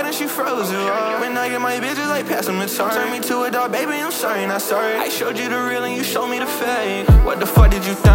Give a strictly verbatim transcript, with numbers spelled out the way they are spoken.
and she froze it. Oh. When I get my bitches, like pass them the tar. Turn me to a dog, baby, I'm sorry, not sorry. I showed you the real and you showed me the fake. What the fuck did you think?